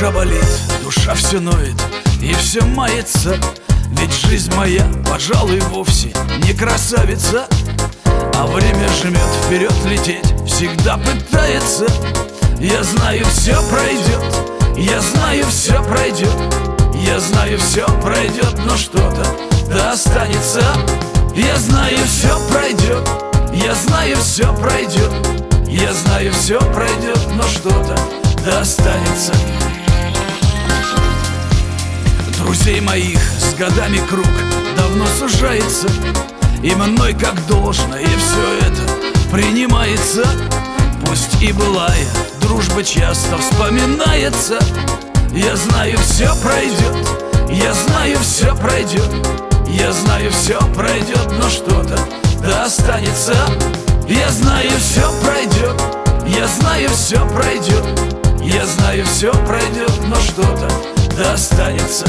Душа болит, душа все ноет и все мается. Ведь жизнь моя, пожалуй, вовсе не красавица. А время жмет вперед лететь, всегда пытается. Я знаю, все пройдет, я знаю, все пройдет. Я знаю, все пройдет, но что-то да останется. Я знаю, все пройдет, я знаю, все пройдет. Я знаю, все пройдет, но что-то да останется. Друзей моих с годами круг давно сужается, и мной как должно, и все это принимается. Пусть и былая дружба часто вспоминается. Я знаю, все пройдет, я знаю, все пройдет. Я знаю, все пройдет, но что-то да останется. Я знаю, все пройдет, я знаю, все пройдет. Я знаю, все пройдет, но что-то да останется.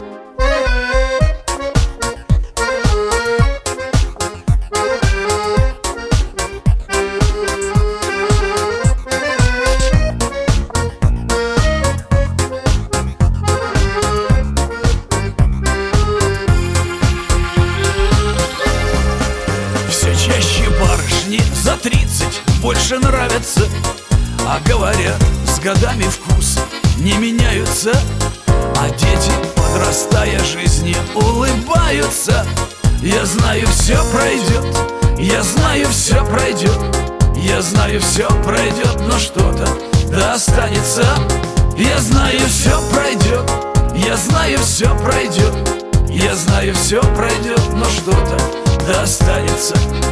Чаще барышни за 30 больше нравятся. А говорят, с годами вкусы не меняются. А дети, подрастая жизни, улыбаются. Я знаю, все пройдет, я знаю, все пройдет. Я знаю, все пройдет, но что-то да останется. Я знаю, все пройдет, я знаю, все пройдет. Я знаю, все пройдет, но что-то да останется.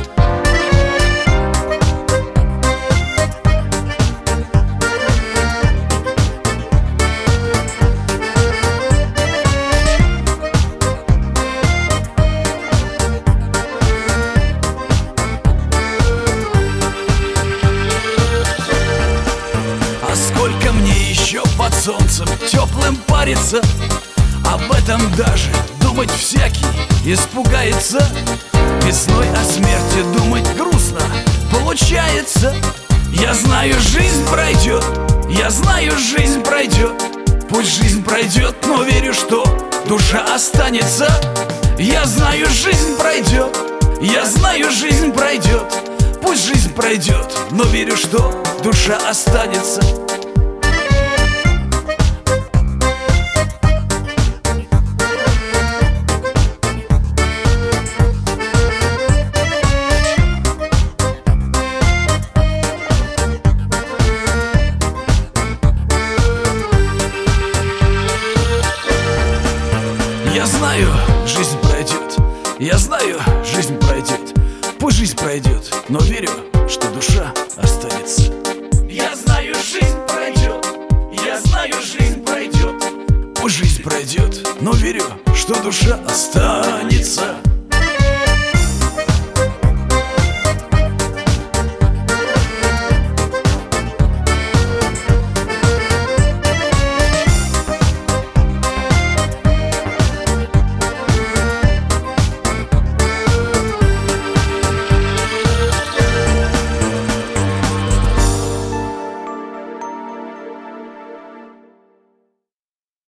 А сколько мне еще под солнцем теплым париться? Об этом даже думать всякий испугается. Весной о смерти думать грустно получается. Я знаю, жизнь пройдет, я знаю, жизнь пройдет. Пусть жизнь пройдет, но верю, что душа останется. Я знаю, жизнь пройдет, я знаю, жизнь пройдет. Пусть жизнь пройдет, но верю, что душа останется. Я знаю, жизнь пройдет, я знаю, жизнь пройдет. Пусть жизнь пройдет, но верю, что душа останется. Я знаю, жизнь пройдет, я знаю, жизнь пройдет. Пусть жизнь пройдет, но верю, что душа останется.